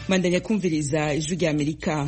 Mandanya kumviriza ijwi rya Amerika.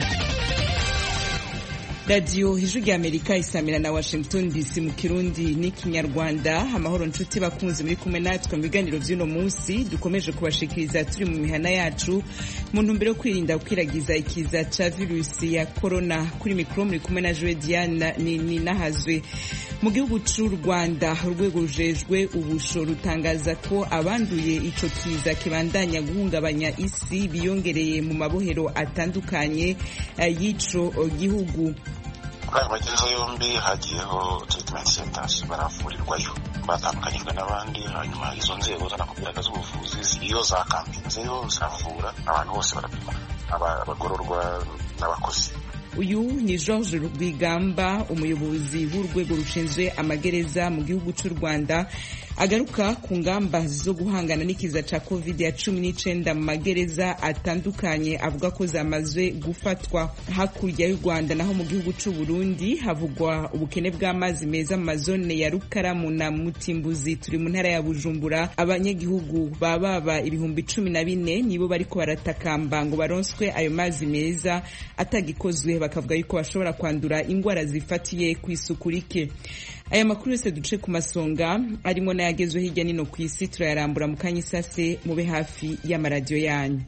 Radio ijwi rya Amerika isamira na Washington DC mu Kirundi n'ikinyarwanda. Amahoro nshuti bakunzi muri kumwe natwe mu biganiro by'uno munsi dukomeje kubashikiriza turi mu mihana yacu mu ntumbero yo kwirinda kwiragiza ikiza ca virusi ya corona. Kuri mikro muri kumwe na Joe Diane ni nahazwe. Mu gihugu c'u Rwanda urwego rujejwe ubusho rutangaza ko abanduye ico kiza kibandanya guhungabanya isi biyongereye mu mabohero atandukanye y'ico gihugu. Amagereza yombi hagiyeho treatment centers baravurirwayo batandukanyijwe n'abandi, hanyuma izo nzego zanakubwiraga z'ubuvuzi iyo zakampinzeyo ziravura abantu bose barapima, abagororwa n'abakozi. Uyu ni George Rwigamba, umuyobozi w'urwego rushinzwe amagereza mu gihugu cy'u Rwanda, agaruka ku ngamba zo guhangana n'ikiza ca COVID-19 mu magereza atandukanye, avuga ko zamazwe gufatwa. Hakurya y'u Rwanda naho mu gihugu cy'u Burundi havugwa ubukene bw'amazi meza mu mazone ya Rukaramu na Mutimbuzi, turi mu ntara ya Bujumbura. Abanyagihugu baba ibihumbi 14 nibo bariko baratakamba ngo baronswe ayo mazi meza, atagikozwe bakavuga yuko bashobora kwandura ingwara zifatiye ku isuku rike. Aya makuru yose duce ku masonga arimo n'ayagezwe hirya nino ku isi turayarambura mu kanyisase, mube hafi y'amaradiyo yanyu.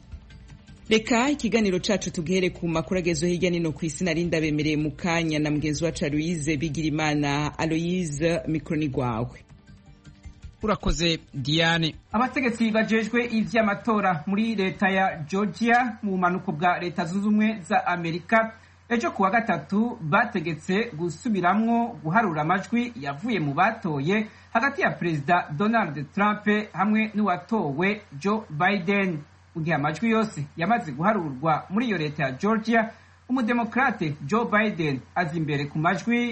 Reka ikiganiro cacu tugihere ku makuru agezwe hirya nino ku isi, narinda bemereye mu kanya na mugenzi wacu Aloise Bigirimana. Aloise, mikro ni gwawe. Urakoze Diane. Abategetsi bajejwe ivy'amatora muri leta ya Georgia mu manuko bwa leta zunze ubumwe za Amerika ejo kuwa gatatu bategetse gusubiramwo guharura amajwi yavuye mu batoye hagati ya Perezida Donald Trump hamwe n'uwatowe Joe Biden. Mu gihe amajwi yose yamaze guharurwa muri iyo leta ya Georgia, umudemokrate Joe Biden azi imbere ku majwi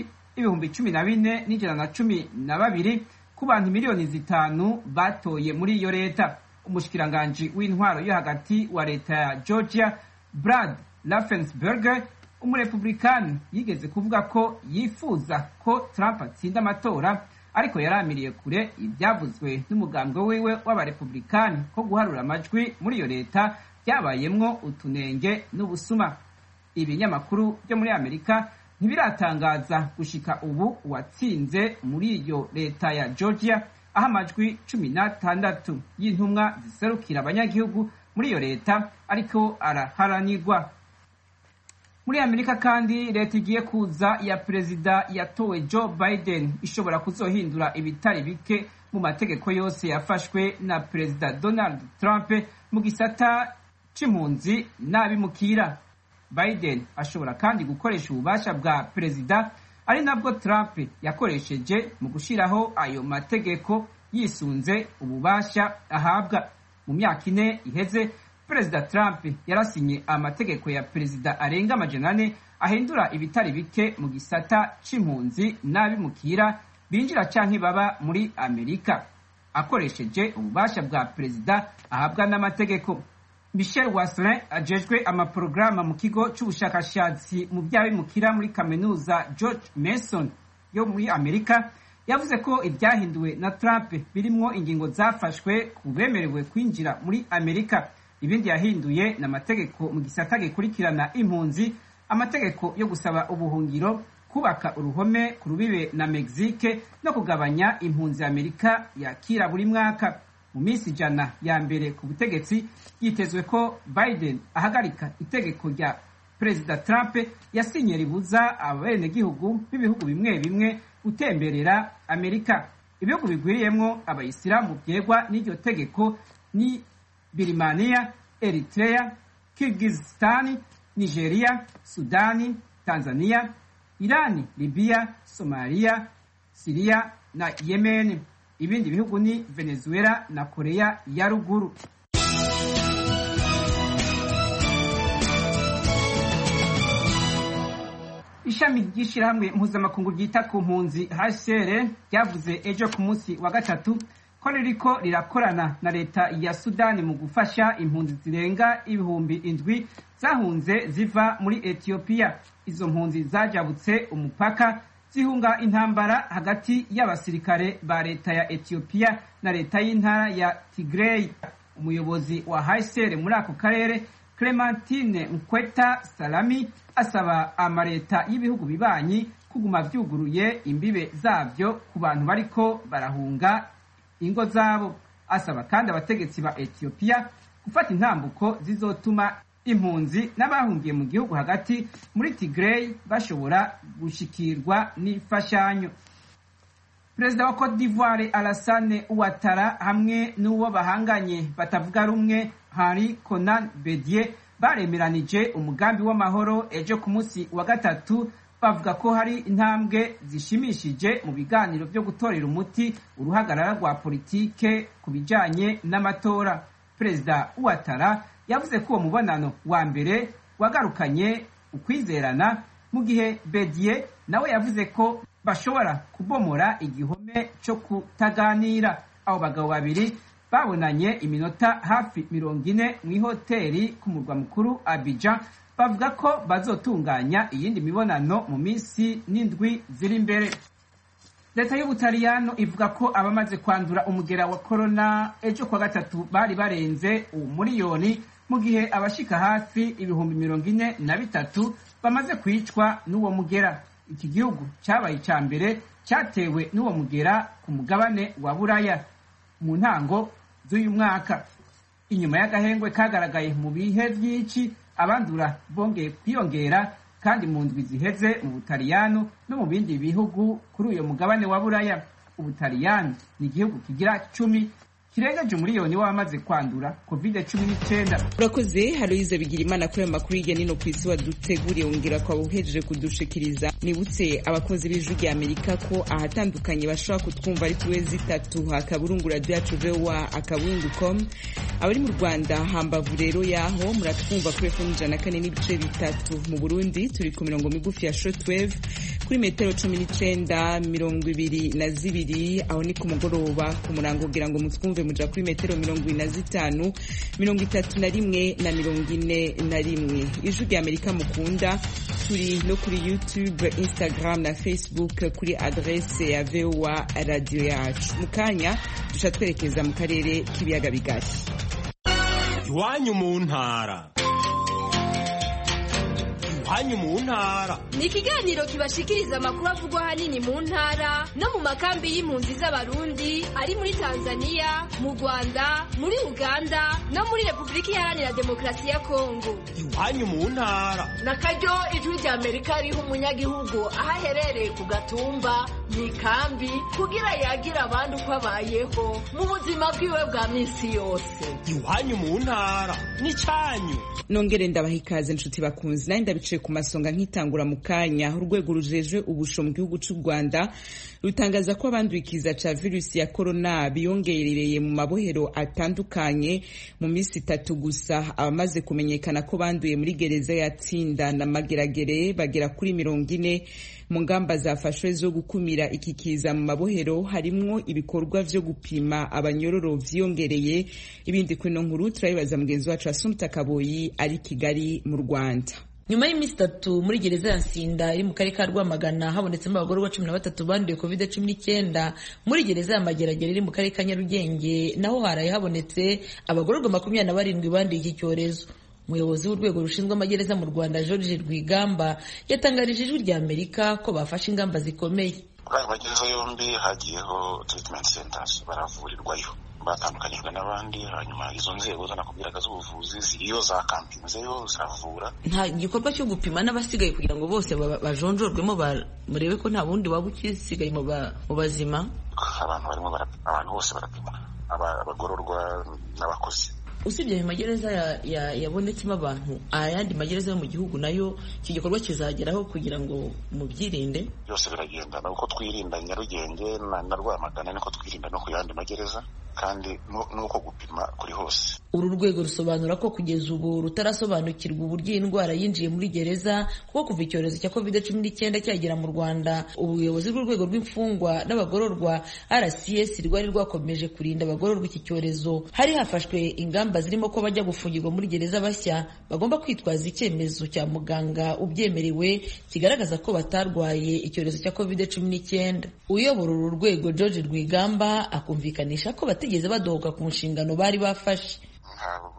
14,112 ku bantu miliyoni 5 batoye muri iyo leta. Umushikiranganje w'intwaro yo hagati wa leta ya Georgia, Brad Raffensperger, umurepublikani, yigeze kuvuga ko yifuza ko Trump atsinda amatora, ariko yaramiriye kure ibyavuzwe n'umugambwe wiwe w'abarepublikani ko guharura amajwi muri iyo leta byabayemwo utunenge n'ubusuma. Ibinyamakuru byo muri Amerika ntibiratangaza gushika ubu uwatsinze muri iyo leta ya Georgia, aho amajwi 16 y'intumwa ziserukira abanyagihugu muri iyo leta ariko araharanirwa. Muri Amerika kandi leta igiye kuza ya Perezida yatowe Joe Biden ishobora kuzohindura ibitari bike mu mategeko yose yafashwe na Perezida Donald Trump mu gisata c'impunzi n'abimukira. Biden ashobora kandi gukoresha ububasha bwa Perezida ari nabwo Trump yakoresheje mu gushiraho ayo mategeko yisunze ububasha ahabwa. Mu myaka 4 iheze, Perezida Trump yarasinye amategeko ya Perezida arenga 400 ahindura ibitari bike mu gisata c'impunzi n'abimukira binjira canke baba muri Amerika, akoresheje ububasha bwa Perezida ahabwa n'amategeko. Michel Wasselin ajejwe amaprograma mu kigo c'ubushakashatsi mu by'abimukira muri kaminuza George Mason yo muri Amerika yavuze ko ibyahinduwe na Trump birimwo ingingo zafashwe kubemerewe kwinjira muri Amerika. Ibindi yahinduye n'amategeko mu gisata gikurikirana impunzi, amategeko yo gusaba ubuhungiro, kubaka uruhome ku rubibe na Mexique no kugabanya impunzi Amerika yakira buri mwaka. Mu minsi 100 ya mbere ku butegetsi yitezwe ko Biden ahagarika itegeko rya Perezida Trump yasinye ribuza abenegihugu b'ibihugu bimwe bimwe gutemberera Amerika. Ibihugu bigwiriyemwo abayisilamu byegwa n'iryo tegeko ni Birimania, Eritrea, Kyrgyzstan, Nigeria, Sudani, Tanzania, Irani, Libya, Somalia, Syria na Yemen. Ibindi bihugu ni Venezuela na Korea ya Ruguru. Ishami ry'ishirahamwe mpuzamakungu ryita ku mpunzi HCR ryavuze ejo ku munsi wa gatatu ko ririko rirakorana na leta ya Sudani mu gufasha impunzi zirenga 7,000 zahunze ziva muri Ethiopia. Izo mpunzi zajabutse umupaka zihunga intambara hagati y'abasirikare ba leta ya Ethiopia na leta y'intara ya Tigray. Umuyobozi wa HCR muri ako karere Clementine Nkweta Salami asaba amareta y'ibihugu bibanyi kuguma vyuguruye imbibe zavyo ku bantu bariko barahunga ingo zabo. Asaba kandi abategetsi ba Ethiopia gufata intambuko zizotuma impunzi n'abahungiye mu gihugu hagati muri Tigray bashobora gushikirwa n'imfashanyo. Perezida wa Cote d'Ivoire Alassane Ouattara hamwe n'uwo bahanganye batavuga rumwe Henri Konan Bedie baremeranije umugambi w'amahoro ejo ku munsi wa gatatu, bavuga ko hari intambwe zishimishije mu biganiro byo gutorera umuti uruhagarara rwa politike ku bijanye n'amatora. Perezida Ouattara yavuze ko uwo mubonano wa mbere wagarukanye ukwizerana, mu gihe Bedie nawe yavuze ko bashobora kubomora igihome cyo kutaganira. Abo bagabo babiri babonanye iminota hafi 40 mu ihoteli ku murwa mukuru Abidjan, bavuga ko bazotunganya iyindi mibonano mu minsi n'indwi ziri imbere. Leta y'Ubutaliyano ivuga ko abamaze kwandura umugera wa corona ejo kwa gatatu bari barenze umuriyoni, mu gihe abashika hafi 43,000 bamaze kwicwa n'uwo mugera. Iki gihugu cyabaye icya mbere cyatewe n'uwo mugera ku mugabane wa Buraya mu ntango z'uyu mwaka. Inyuma y'agahengwe kagaragaye mu bihe byinshi, abandura bongeye kwiyongera kandi mu ndwi ziheze mu Butaliyano no mu bindi bihugu kuri uyo mugabane wa Buraya. Ubutaliyano ni igihugu kigira 10 kirengeje umuriyoni w'abamaze kwandura COVID-19. Urakoze Haloise Bigirimana kuri makuru hirya nino ku isi waduteguriye, wongera kwa uhejeje kudushikiriza. Nibutse abakozi b'ijwi rya Amerika ko ahatandukanye bashobora kutwumva ari kuri Z3 akaburungu radio yacu VOA akaburungu.com. Abari mu Rwanda hambavu rero yaho muratwumva kuri FM 104.3. Mu Burundi turi ku mirongo migufi ya shortwave kuri metero 19:22 aho ni ku mugoroba. Ku murango kugira ngo mutwumve muja kuri metero 25, 31 na 41. Ijwi rya Amerika mukunda turi no kuri YouTube, Instagram na Facebook kuri adresse ya VOA radio yacu. Mukanya dusha twerekeza mu karere k'ibiyaga bigari. Iwanyu mu ntara. Iwanyu mu ntara ni ikiganiro kibashikiriza amakuru avugwa hanini mu ntara no mu makambi y'impunzi z'abarundi ari muri Tanzania, mu Rwanda, muri Uganda no muri Republika Iharanira Demokarasi ya Kongo. Iwanyu mu ntara nakaryo ijwi rya Amerika riha umunyagihugu aho aherereye ku gatumba mu ikambi kugira yagira abandi uko abayeho mu buzima bwiwe bwa minsi yose. Iwanyu mu ntara ni cyanyu. Nongere ndabahikaze inshuti bakunzi, nayo ndabice ku masonga nkitangura mu kanya. Urwego rujejwe ubusho mu gihugu cy'u Rwanda rutangaza ko abandukiza ca virusi ya corona biyongerereye mu mabohero atandukanye mu minsi 3 gusa. Abamaze kumenyekana ko banduye muri gereza ya Tsinda na Mageragere bagera kuri 40. Mu ngamba zafashwe zo gukumira iki kiza mu mabohero harimwo ibikorwa vyo gupima abanyororo vyongereye. Ibindi kwino nkuru turayibaza mugenzi wacu Assumpta Kaboyi ari Kigali mu Rwanda. Nyuma y'imisi 3 muri gereza ya Nsinda iri mu karere ka Rwamagana habonetsemo abagororwa 13 banduye COVID-19. Muri gereza ya Mageragere iri mu karere ka Nyarugenge naho haraye habonetse abagororwa 27 banduye iki cyorezo. Umuyobozi w'urwego rushinzwe amagereza mu Rwanda George Rwigamba yatangarije ijwi rya Amerika ko bafashe ingamba zikomeye. Kuri amagereza yombi hagiyeho treatment centers baravurirwayo, batandukanyijwe n'abandi. Hanyuma izo nzego zanakubwiraga z'ubuvuzi ziriyo zakampinzeyo ziravura. Nta gikorwa cyo gupima n'abasigaye kugira ngo bose bajonjorwemo murebe ko nta bundi waba ukisigaye mu bazima. Abantu bose barapimwa, abagororwa n'abakozi. Usibye ayo magereza yabonetsemo abantu, ayandi magereza yo mu gihugu nayo iki gikorwa kizageraho kugira ngo mubyirinde. Byose biragenda nuko twirinda Nyarugenge na Rwamagana, niko twirinda no ku yandi magereza, kandi nuko gupima kuri hose. Uru rwego rusobanura ko kugeza ubu rutarasobanukirwa uburyo indwara yinjiye muri gereza, kuko kuva icyorezo cya COVID-19 cyagera mu Rwanda ubuyobozi bw'urwego rw'imfungwa n'abagororwa RCS rwari rwakomeje kurinda abagororwa iki cyorezo. Hari hafashwe ingamba zirimo ko bajya gufungirwa muri gereza bashya bagomba kwitwaza icyemezo cya muganga ubyemerewe kigaragaza ko batarwaye icyorezo cya COVID-19. Uyobora uru rwego George Rwigamba akumvikanisha ko batigeze badohoka ku nshingano bari bafashe. Ntabwo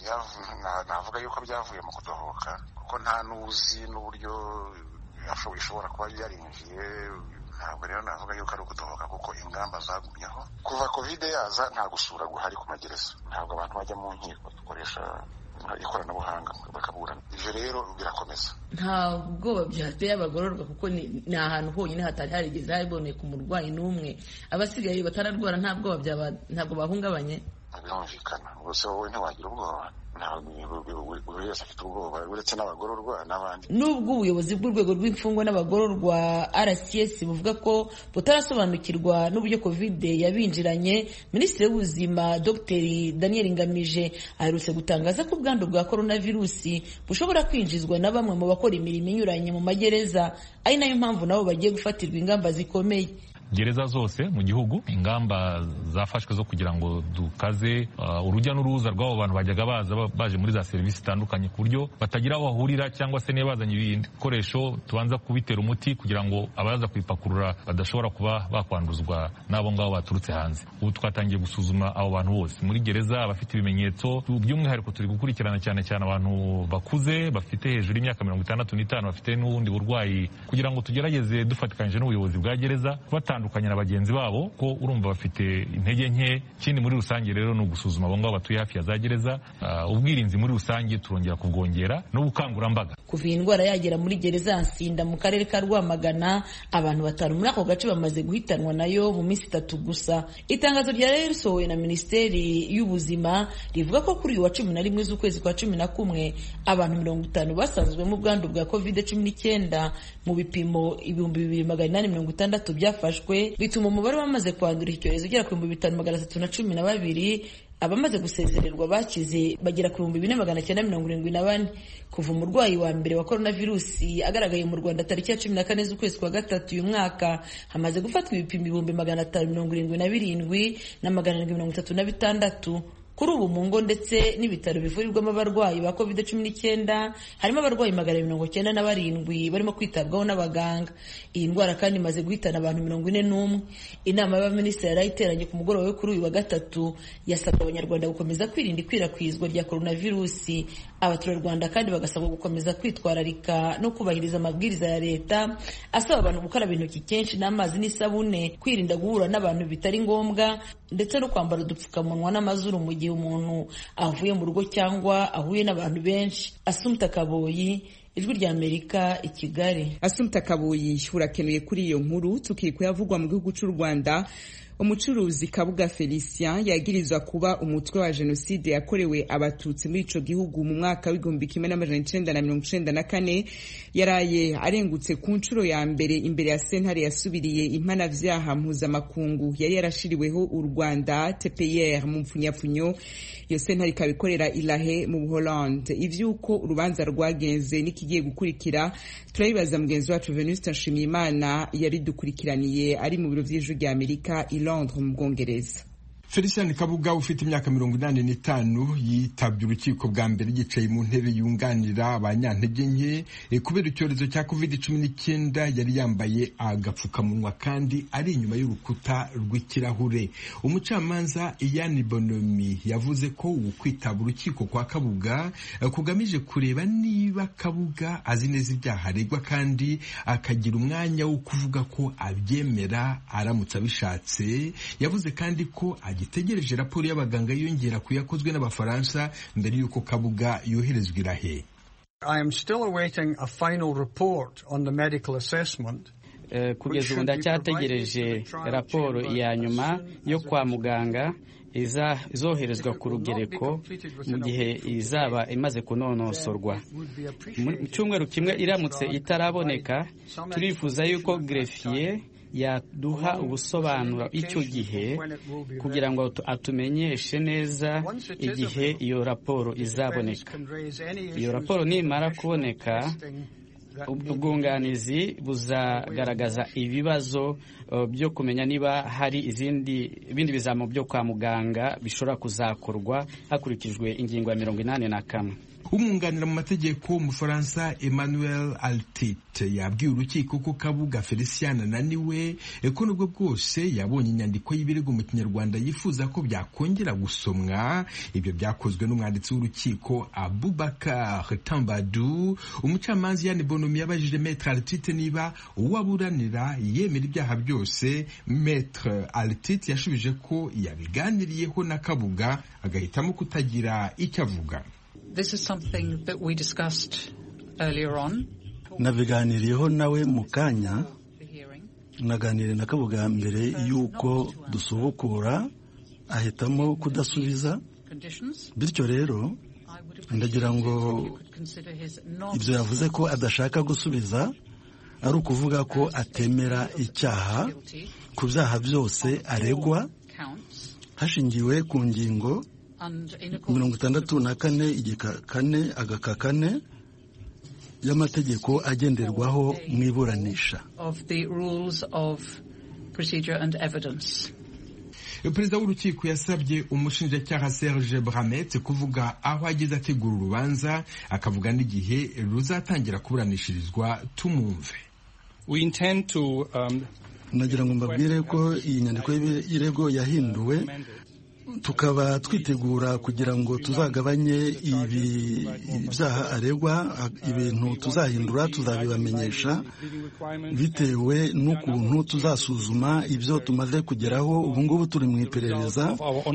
navuga yuko byavuye mu kudohoka kuko nta n'uzi n'uburyo ishobora kuba yarinjiye. Ntabwo rero navuga yuko ari ukudohoka kuko ingamba zagumyeho kuva covid yaza. Nta gusura guhari ku magereza, ntabwo abantu bajya mu nkiko, dukoresha ikoranabuhanga bakaburana. Ivyo rero birakomeza. Nta bwoba byateye abagororwa kuko ni ahantu honyine hatari harigeze haboneka umurwayi n'umwe. Abasigaye batararwara nta bwoba ntabwo bahungabanye. Birumvikana ubuse wowe ntiwagira ubwoba, buri wese afite ubwoba uretse n'abagororwa n'abandi. Nubwo ubuyobozi bw'urwego rw'imfungwa n'abagororwa RCS buvuga ko butarasobanukirwa n'uburyo covid yabinjiranye, Minisitiri w'Ubuzima Dr Daniel Ngamije aherutse gutangaza ko ubwandu bwa coronavirusi bushobora kwinjizwa na bamwe mu bakora imirimo inyuranye mu magereza, ari nayo mpamvu nabo bagiye gufatirwa ingamba zikomeye. Gereza zose mu gihugu ingamba zafashwe zo kugira ngo dukaze urujya n'uruza rw'abo bantu bajyaga baje muri za serivisi zitandukanye ku buryo batagira aho bahurira, cyangwa se niba bazanye ibikoresho tubanza kubitera umuti kugira ngo abaza kubipakurura badashobora kuba bakwanduzwa n'abo ngabo baturutse hanze. Ubu twatangiye gusuzuma abo bantu bose muri gereza, abafite ibimenyetso. By'umwihariko turi gukurikirana cyane abantu bakuze bafite hejuru y'imyaka 65 bafite n'ubundi burwayi, kugira ngo tugerageze dufatikanyije n'ubuyobozi bwa gereza batandukanye na bagenzi babo, ko urumva bafite intege nke. Ikindi muri rusange rero ni ugusuzuma abo ngabo batuye hafi ya za gereza. Ubwirinzi muri rusange turongera kubwongera n'ubukangurambaga. Kuva iyi ndwara yagera muri gereza ya Nsinda mu karere ka Rwamagana, abantu 5 muri ako gace bamaze guhitanwa nayo mu minsi 3 gusa. Itangazo rya rero risohowe na Minisiteri y'Ubuzima rivuga ko kuri uyu wa 11 z'ukwezi kwa 11 abantu 50 basanzwe mu bwandu bwa COVID-19 mu bipimo 2860 byafashwe, bituma umubare wamaze kwandura icyorezo ugera ku 5312. Abamaze gusezererwa bakize bagera ku 4974. Kuva umurwayi wa mbere wa coronavirusi agaragaye mu Rwanda tariki ya 14 z'ukwezi kwa 3 uyu mwaka, hamaze gufatwa ibipimo 577 na 736. Kuri ubu mu ngo ndetse n'ibitaro bivurirwamo abarwayi ba COVID-19 harimo abarwayi 197 barimo kwitabwaho n'abaganga. Iyi ndwara kandi imaze guhitana abantu 41. Inama y'abaminisitiri yarayiteranye ku mugoroba wo kuri uyu wa 3 yasabye abanyarwanda gukomeza kwirinda ikwirakwizwa rya coronavirusi. Abaturarwanda kandi bagasabwa gukomeza kwitwararika no kubahiriza amabwiriza ya leta, asaba abantu gukaraba intoki kenshi n'amazi n'isabune, kwirinda guhura n'abantu bitari ngombwa, ndetse no kwambara udupfukamunwa n'amazuru mu gihe umuntu avuye mu rugo cyangwa ahuye n'abantu benshi. Assumpta Kaboyi, Ijwi rya Amerika, i Kigali. Assumpta Kaboyi, urakenuye kuri iyo nkuru. Tukiri kuyavugwa mu gihugu cy'u Rwanda, umucuruzi Kabuga Felicien yagirizwa kuba umutwe wa jenoside yakorewe abatutsi muri ico gihugu mu mwaka w'1994 yaraye arengutse ku nshuro ya mbere imbere ya sentare yasubiriye impanavyaha mpuzamakungu yari yarashiriweho u Rwanda TPR mu mpfunyapfunyo. Iyo sentare ikabikorera Ilahe mu Buholande. Ivyuko urubanza rwagenze n'ikigiye gukurikira turabibaza mugenzi wacu Venuste Nshimiyimana yari dukurikiraniye ari mu biro vy'Ijwi rya Amerika i Londres mu Bwongereza. Felicien Kabuga ufite imyaka 85 yitabye urukiko bwa mbere yicaye mu ntebe yunganira abanyantege nke kubera icyorezo cya COVID-19. Yari yambaye agapfukamunwa kandi ari inyuma y'urukuta rw'ikirahure. Umucamanza Ian Bonomi yavuze ko ukwitaba urukiko kwa Kabuga kugamije kureba niba Kabuga azi neza ibyaha aregwa kandi akagira umwanya wo kuvuga ko abyemera aramutse abishatse. Yavuze kandi ko agitegereje raporo y'abaganga yongera kuyakozwe n'Abafaransa mbere y'uko Kabuga yoherezwa Ilahe. I am still awaiting a final report on the medical assessment. Kugeza ubu ndacyategereje raporo ya nyuma yo kwa muganga izoherezwa ku rugereko mu gihe izaba imaze kunonosorwa. Mu cyumweru kimwe iramutse itaraboneka, turifuza yuko greffier yaduha ubusobanuro icyo gihe kugira ngo atumenyeshe neza igihe iyo raporo izaboneka. Iyo raporo nimara kuboneka, ubwunganizi buzagaragaza ibibazo byo kumenya niba hari ibindi bizamo byo kwa muganga bishobora kuzakorwa hakurikijwe ingingo ya 84. umwunganira mu mategeko umufaransa Emmanuel Altit yabwiye urukiko ko Kabuga Felicien ananiwe ko nubwo bwose yabonye inyandiko y'ibirego mu kinyarwanda yifuza ko byakongera gusomwa. Ibyo byakozwe n'umwanditsi w'urukiko Abubakar Tambadou. Umucamanza Yann Bonomi yabajije Maître Altit niba uwaburanira yemera ibyaha byose. Maître Altit yashubije ko yabiganiriyeho na Kabuga agahitamo kutagira icyo avuga. This is something that we discussed earlier on. Nabiganiriyeho nawe mu kanya, naganiriye na Kabuga mbere y'uko dusubukura, ahitamo kudasubiza. Bityo rero ndagira ngo ibyo yavuze ko adashaka gusubiza ari ukuvuga ko atemera icyaha ku byaha byose aregwa hashingiwe ku ngingo 64 igika 4 agaka 4 y'amategeko agenderwaho mu iburanisha. Perezida w'urukiko yasabye umushinjacyaha Serge Bramet kuvuga aho ageze ategura urubanza, akavuga n'igihe ruzatangira kuburanishirizwa. Tumumve. Nagira ngo mbabwire ko iyi nyandiko y'irego yahinduwe, tukaba twitegura kugira ngo tuzagabanye ibi byaha aregwa. Ibintu tuzahindura tuzabibamenyesha bitewe n'ukuntu tuzasuzuma ibyo tumaze kugeraho. Ubu ngubu turi mu iperereza.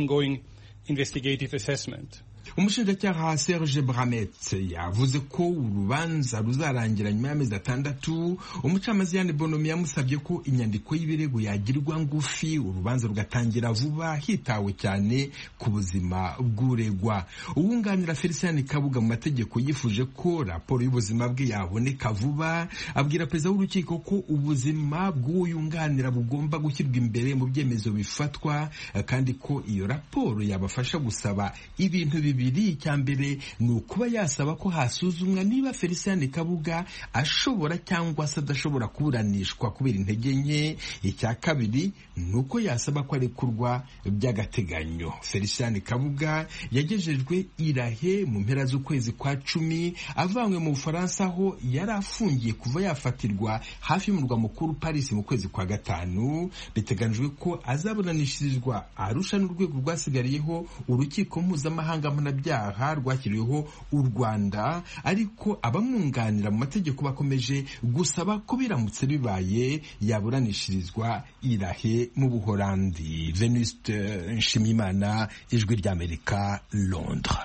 Umushinjacyaha Serge Bramet yavuze ko urubanza ruzarangira nyuma y'amezi 6. Umucamanza Yann Bonomi yamusabye ko inyandiko y'ibirego yagirwa ngufi, urubanza rugatangira vuba hitawe cyane ku buzima bw'uregwa. Uwunganira Felicien Kabuga mu mategeko yifuje ko raporo y'ubuzima bwe yaboneka vuba. Abwira perezida w'urukiko ko ubuzima bw'uyunganira bugomba gushyirwa imbere mu byemezo bifatwa, kandi ko iyo raporo yabafasha gusaba ibintu bibiri. Icya mbere ni ukuba yasaba ko hasuzumwa niba Felicien Kabuga ashobora cyangwa se adashobora kuburanishwa kubera intege nke. Icya kabiri ni uko yasaba ko arekurwa by'agateganyo. Felicien Kabuga yagejejwe irahe mu mpera z'ukwezi kwa 10 avanywe mu Bufaransa, aho yari afungiye kuva yafatirwa hafi y'umurwa mukuru Paris mu kwezi kwa 5. Biteganijwe ko azaburanishirizwa Arusha n'urwego rwasigariyeho urukiko mpuzamahanga mpanabyaha rwakiriweho u Rwanda, ariko abamwunganira mu mategeko bakomeje gusaba ko biramutse bibaye yaburanishirizwa irahe mu Buholandi. Venuste Nshimiyimana, Ijwi ry'Amerika, Londres.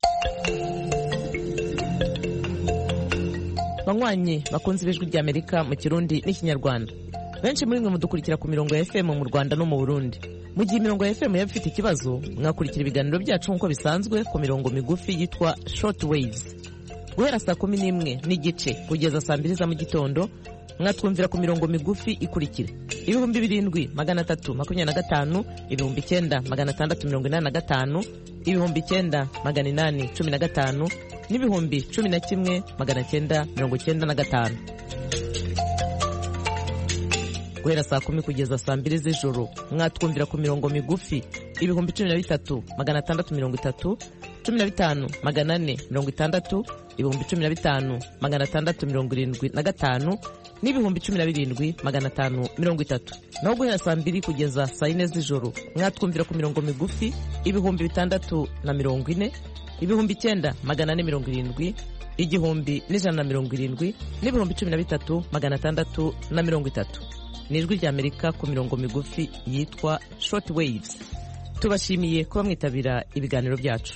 Banywanyi bakunze Ijwi ry'Amerika mu Kirundi n'Ikinyarwanda, benshi muri mwe mudukurikira ku mirongo ya FM mu Rwanda no mu Burundi. Mu gihe imirongo ya FM yaba ifite ikibazo, mwakurikira ibiganiro byacu nk'uko bisanzwe ku mirongo migufi yitwa short waves. Guhera saa 11 n'igice kugeza saa 2 za mu gitondo, mwatwumvira ku mirongo migufi ikurikira: 2325, 9685, 9815 n'ibihumbi 11995. Guhera saa 10 kugeza saa 2 z'ijoro, mwatwumvira ku mirongo migufi 13630, 15460, 15675 n'ibihumbi 17530. Naho guhera saa 2 kugeza saa 4 z'ijoro, mwatwumvira ku mirongo migufi 640, 9470, 1170 n'ibihumbi 13630. N'Ijwi ry'Amerika ku mirongo migufi yitwa short waves. Tubashimiye kuba mwitabira ibiganiro byacu.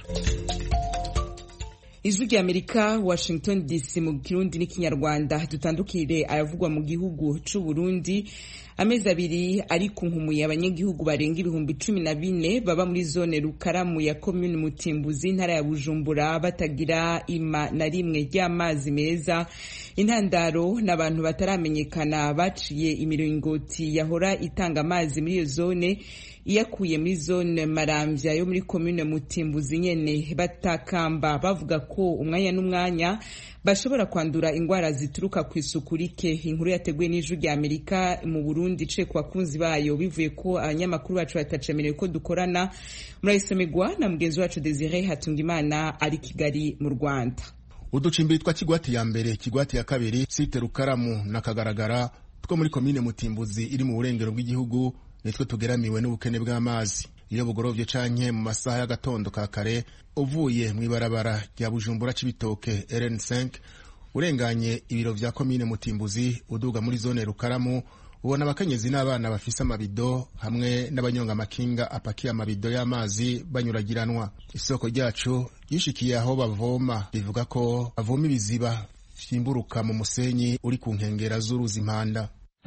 Ijwi ry'Amerika, Washington DC, mu Kirundi n'Ikinyarwanda. Dutandukire ayavugwa mu gihugu c'u Burundi. Amezi abiri ari kunkumuye abanyagihugu barenga ibihumbi 14 baba muri zone Rukaramu ya commune Mutimbuzi, ntara ya Bujumbura, batagira ima na rimwe ry'amazi meza. intandaro n'abantu bataramenyekana baciye imiringoti yahora itanga amazi muri iyo zone iyakuye muri zone Maramvya yo muri commune Mutimbuzi nyene, batakamba bavuga ko umwanya n'umwanya bashobora kwandura ingwara zituruka ku isuku rike. Inkuru yateguwe n'Ijwi rya Amerika mu Burundi ice ku bakunzi bayo bivuye ko abanyamakuru bacu batacemerewe ko dukorana. Murayisomerwa na mugenzi wacu Desire Hatungimana ari Kigali mu Rwanda. Uducimbiri twa Kigwati ya mbere, Kigwati ya kabiri, site Rukaramu na Kagaragara two muri commune Mutimbuzi iri mu burengero bw'igihugu nitwe tugeramiwe n'ubukene bw'amazi. Iyo bugorovye canke mu masaha y'agatondo ka kare uvuye mw'ibarabara rya Bujumbura Cibitoke RN5 urenganye ibiro vya commune Mutimbuzi uduga muri zone Rukaramu, ubona abakenyezi n'abana bafise amabido hamwe n'abanyonga amakinga apakiye amabido y'amazi banyuragiranwa. Isoko ryacu yishikiye aho bavoma, bivuga ko bavoma ibiziba vyimburuka mu musenyi uri ku nkengera z'uruzi Impanda.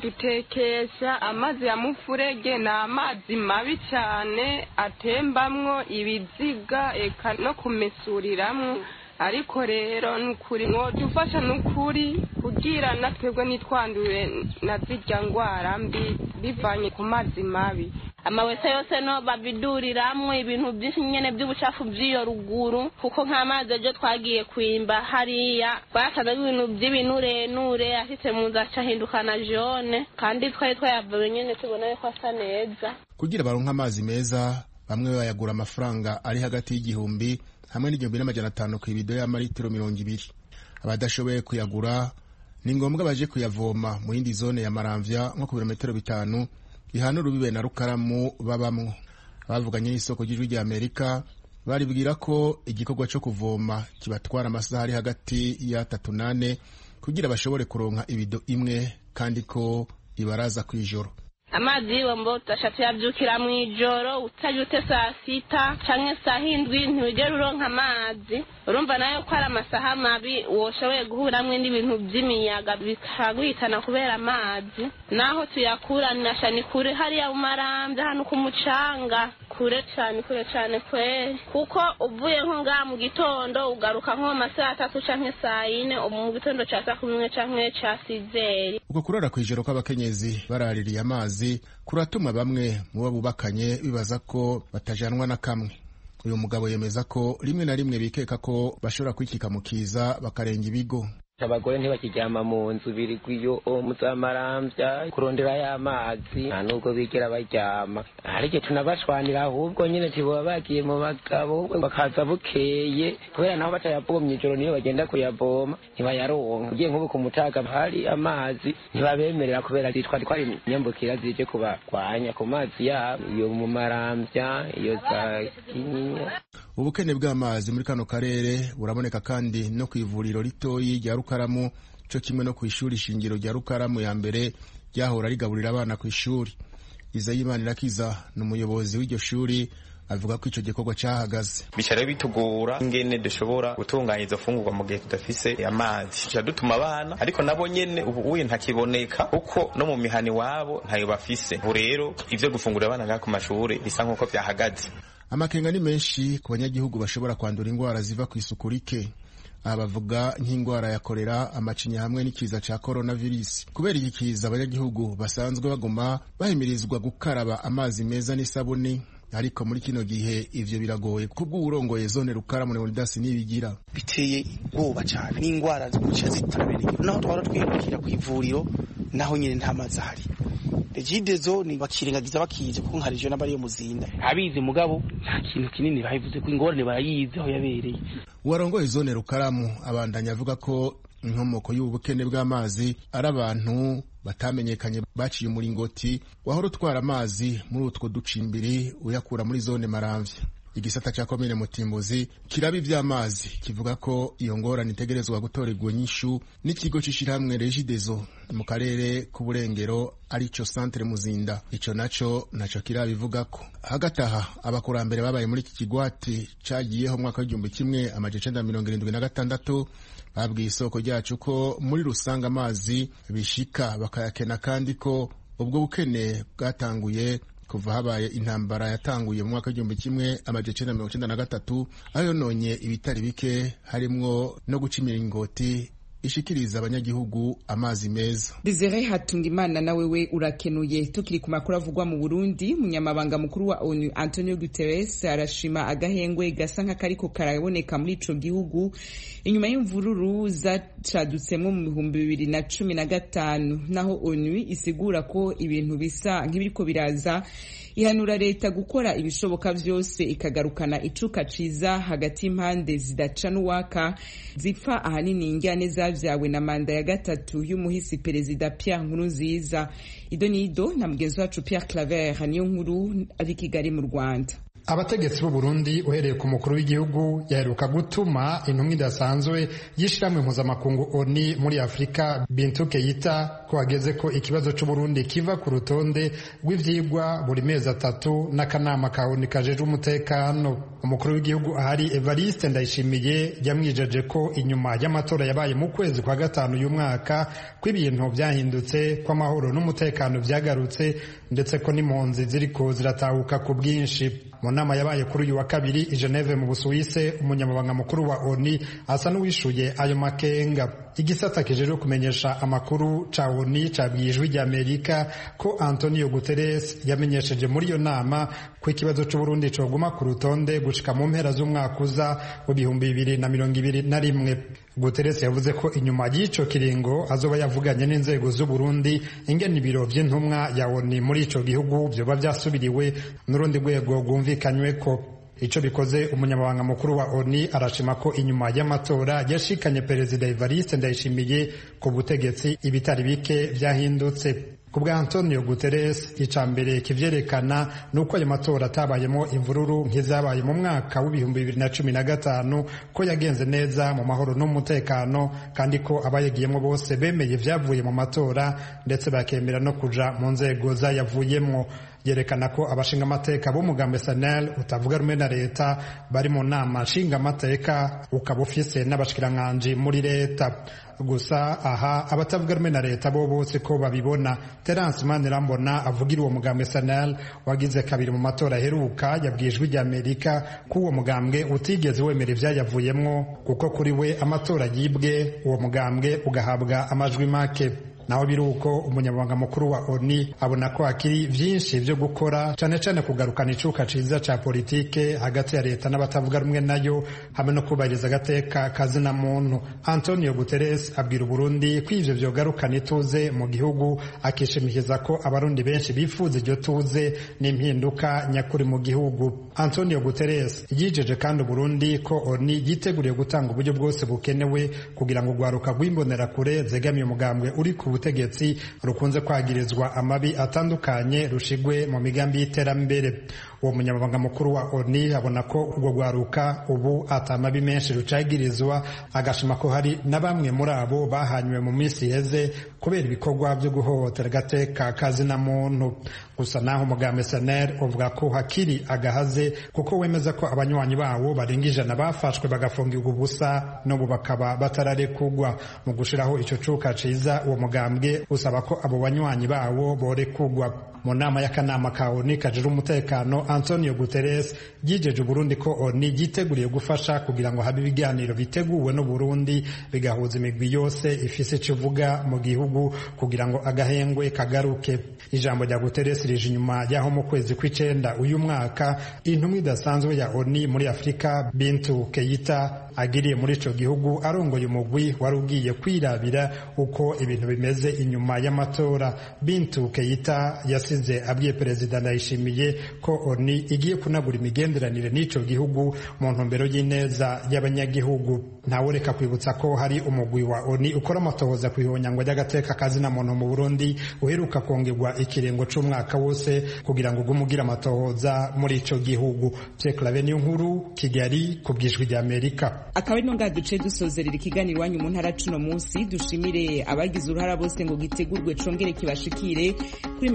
Dutekesha amazi ya mufurege, na amazi mabi cyane atembamwo ibiziga eka no kumesuriramwo, ariko rero nukuri ngo dufasha nukuri kugira natwebwe nitwandure na zirya ngwara mbi bivanye ku mazi mabi. Amawese yose no babiduriramwo ibintu byinshi nyene by'ubucafu by'iyo ruguru, kuko nk'amazi ejo twagiye kwimba hariya twasanga ibintu by'ibinure afite mu nzu acahindukana jaune, kandi twari twayavuye nyene tubona ko asa neza. Kugira baronka amazi meza bamwe bayagura amafaranga ari hagati y'igihumbi hamwe n'1,500 ku ibido y'amaritiro 200. Abadashoboye kuyagura ni ngombwa baje kuyavoma mu yindi zone ya Maramvya nko ku birometero 5 ihana urubibe na Rukaramu babamwo. Abavuganye n'isoko ry'Ijwi rya Amerika baribwira ko igikorwa cyo kuvoma kibatwara amasaha ari hagati ya 3-8 kugira bashobore kuronka ibido imwe, kandi ko ibaraza kwijoro. Amazi y'ibombo tutashatu yabyukira mu ijoro, utajute saa 6 canke saa 7 ntugera uronka amazi. Urumva nayo ko ari amasaha mabi woshoboye guhuramwe n'ibintu by'imiyaga bikagwitana kubera amazi. Naho tuyakuranira ni kure hariya mu Maramvya hano ku mucanga, kure cyane kwe, kuko uvuye nko nga mu gitondo ugaruka nko masaha 3 canke saa 4 mu gitondo ca saa 11 canke ca 6. Uko kurara kwijoro kw'abakenyezi baraririye amazi kuratuma bamwe mu babubakanye bibaza ko batajanwa na kamwe. Uyu mugabo yemeza ko rimwe na rimwe bikeka ko bashobora kwikika mu kiza bakarenga ibigo. Abagore ntibakiryama mu nzu birigwiyo Maramvya kurondera y'amazi, nta nubwo bigera baryama. Ariko tunabashwanira ahubwo nyene tibo bagiye mu bagabo bakaza bukeye, kubera naho batayavomye ijoro niyo bagenda kuyavoma ntibayaronka. Ugiye nk'ubu ku mutaga hari amazi ntibabemerera kubera twari nyambukira zije kubakwanya ku mazi yabo iyo mu Maramvya iyo za Kinyinya. Ubukene bw'amazi muri kano karere buraboneka kandi no kwivuriro ritoyi rya Rukaramu, cyo kimwe no kwishuri shingiro rya Rukaramu ya mbere ryahora rigaburira abana ku ishuri. Izayimana Irakiza n'umuyobozi w'iryo shuri avuga ko ico gikorwa cyahagaze. Bicare bitugora ingene dushobora gutunganya izo fungurwa mu gihe tudafise amazi. Cyadutuma abana ariko nabo nyene ubu ntakiboneka uko no mu mihani wabo ntayo bafise. Ubu rero ivyo gufungurira abana nga ku mashuri bisa nkuko byahagaze. Amakenga ni menshi ku banyagihugu bashobora kwandura ingwara ziva ku isuku rike. Aha bavuga nk'ingwara ya kolera, amacinya hamwe n'ikiza ca coronavirus. Kubera iki kiza abanyagihugu basanzwe baguma bahimirizwa gukaraba amazi meza n'isabuni, ariko muri kino gihe ivyo biragoye kubwo urongoye zone Rukaramu Leonidas nibigira. Biteye ubwoba cyane n'ingwara zikuca zitabireye. Naho twara twirukira ku ivuriro naho nyine nta mazi ahari. Ejidezo ni bakirengagiza bakize kuko nkarije n'abari muzinda. Abizi mugabo nta kintu kinini bahivuze ko ingorane barayize aho yabereye. Uwarongoye zone Rukaramu abandanya avuga ko inkomoko y'ubukene bw'amazi ari abantu batamenyekanye baciye umuringoti wahora utwara amazi muri utwo ducimbiri uyakura muri zone Maramvya. Igisata cha komine Mutimbuzi kirabi vy'amazi kivuga ko iyo ngorane itegerezwa gutorerwa nyishu n'ikigo c'ishirahamwe Regidezo mu karere k'uburengero arico Centre Muzinda. Ico naco kirabivuga ko hagati aha abakurambere babaye muri iki kigwati cagiyeho mwaka w'1976 babwiye isoko ryacu ko muri rusanga amazi bishika bakayakena, kandi ko ubwo bukene bwatanguye kuva habaye intambara yatanguye mu mwaka w'1993 ayo nonye ibitari bike harimwo no guca imiringoti ishikiriza abanyagihugu amazi meza. Desire Hatungimana na wewe urakenuye. Tukiri ku makuru avugwa mu Burundi, munyamabanga mukuru wa ONU Antonio Guterres arashima agahengwe gasa nk'akariko karaboneka muri ico gihugu inyuma y'imvururu zacadutsemo mu 2015, naho ONU isigura ko ibintu bisa nk'ibiriko biraza. Ihanura leta gukora ibishoboka vyose ikagarukana icuka ciza hagati y'impande zidacana uwaka zipfa ahanini injyane zavyawe na manda ya gatatu y'umuhisi perezida Pierre Nkurunziza. Idonido na mugenzi wacu Pierre Claver niyo nkuru ari Kigali mu Rwanda. Abategetsi b'u Burundi uhereye ku mukuru w'igihugu yaheruka gutuma intumwa idasanzwe y'ishirahamwe mpuzamakungu ONU muri Afurika Bintou Keita ko hageze ko ikibazo c'u Burundi kiva ku rutonde rw'ivyigwa buri mezi 3 n'akanama ka ONU kajejwe umutekano. Umukuru w'igihugu ahari Evariste Ndayishimiye yamwijeje ko inyuma y'amatora yabaye mu kwezi kwa gatanu y'umwaka kw'ibintu byahindutse, ko amahoro n'umutekano vyagarutse, ndetse ko n'impunzi ziriko ziratahuka ku bwinshi. Mu nama yabaye kuri uyu wa kabiri i Geneve mu Busuwise, umunyamabanga mukuru wa ONU asa n'uwishuye ayo makenga. Igisata kijejwe kumenyesha amakuru ca ONU cabwiye Ijwi ry'Amerika ko Antonio Guterres yamenyesheje muri iyo nama ko ikibazo c'u Burundi coguma ku rutonde gushika mu mpera z'umwaka uza wa 2021. Guterres yavuze ko inyuma y'ico kiringo azoba yavuganye n'inzego z'u Burundi ingene ibiro vy'intumwa ya ONU muri ico gihugu vyoba vyasubiriwe n'urundi rwego rwumvikanywe ko. Ico bikoze umunyamabanga mukuru wa ONU arashima ko inyuma y'amatora yashikanye perezida Evariste Ndayishimiye ku butegetsi ibitari bike vyahindutse. Kubwa Antonio Guterres icambere kivyerekana nuko ayo matora atabayemo imvururu nk'izabaye mu mwaka w'2015, ko yagenze neza mu mahoro n'umutekano, kandi ko abayegiyemo bose bemeye vyavuye mu matora ndetse bakemera no kuja mu nzego zayavuyemo. Yerekana ko abashinga amateka b'umugambi SNL utavuga rumwe na leta bari mu nama nshinga amateka, ukaba ufise n'abashikiranganji muri leta. Gusa aha abatavuga rumwe na leta bo bose ko babibona. Terence Manirambona avugira uwo mugambi SNL wagize kabiri mu matora heruka yabwiye Ijwi ry'Amerika ko uwo mugambwe utigeze wemera ivyayavuyemwo, kuko kuri we amatora yibwe, uwo mugambwe ugahabwa amajwi make. Naho biruko umunyamabanga mukuru wa ONU abona ko akiri vyinshi vyo gukora, cane cane kugarukana icuka ciza ca politike hagati ya leta n'abatavuga rumwe nayo, hamwe no kubahiriza agateka kazina muntu. Antonio Guterres abwira Burundi ko ivyo vyogarukana ituze mu gihugu, akishimikiza ko abarundi benshi bifuza iryo tuze n'impinduka nyakuri mu gihugu. Antonio Guterres yijeje kandi Burundi ko ONU yiteguriye gutanga uburyo bwose bukenewe kugira ngo rwaruka rw'imbonera kure zegamiye umugambwe uri ku ubutegetsi rukunze kwagirizwa amabi atandukanye rushigwe mu migambi y'iterambere. Uwo munyamabanga mukuru wa ONU abona ko urwo rwaruka ubu atamabi menshi rucagirizwa, agashima ko hari na bamwe muri abo bahanywe mu minsi iheze kubera ibikorwa byo guhohotera agateka kazina muntu. Gusa naho umugambi SNL uvuga ko hakiri agahaze, kuko wemeza ko abanywanyi bawo barenga 100 bafashwe bagafungirwa ubusa n'ubu bakaba batararekugwa. Mu gushiraho ico cuka ciza, uwo mugambwe usaba ko abo banywanyi bawo borekugwa. Mu nama y'akanama ka ONU kajejwe umutekano, Antonio Guterres yijeje Burundi ko ONU yiteguriye gufasha kugira ngo habe ibiganiro biteguwe no Burundi bigahuza imigwi yose ifise ikivuga mu gihugu kugira ngo agahengwe kagaruke. Ijambo rya Guterres rije inyuma yaho mu kwezi kw'icenda uyu mwaka intumwa idasanzwe ya ONU muri Afurika Bintou Keita agiriye muri ico gihugu arongoye umugwi wari ugiye kwirabira uko ibintu bimeze inyuma y'amatora. Bintou Keita yasize abwiye perezida Ndayishimiye ko ONU igiye kunagura imigenderanire n'ico gihugu mu ntumbero y'ineza y'abanyagihugu. Ntawureka kwibutsa ko hari umugwi wa ONU ukora amatohoza ku ihonyangwa ry'agateka kazina muntu mu Burundi uheruka kongerwa ikirengo c'umwaka wose kugira ngo gumugira amatohoza muri ico gihugu. Pierre Claver nkuru, Kigali, ku bw'Ijwi ry'Amerika. Akaba ari nonga duce dusozerera ikiganiro wanyu mu ntara cuno munsi. Dushimire abagize uruhara bose ngo gitegurwe congere kibashikire. Kuri mikro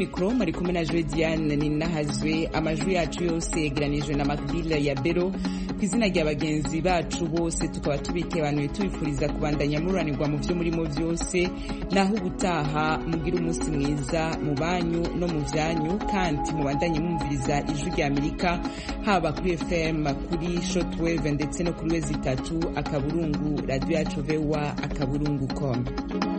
muri kumwe na Joy Diane Ninahazwe. Amajwi yacu yose yegeranijwe na Macbilla ya Bero. Ku izina rya bagenzi bacu bose tukaba tubikebanuye tubifuriza kubandanya mururanirwa mu byo murimo byose, naho ubutaha mugira umunsi mwiza mu banyu no mu byanyu, kandi mubandanye mwumviriza Ijwi rya Amerika haba kuri FM, kuri shortwave ndetse no kuri wezi 3 akaburungu radio yacu vewa akaburungu.com.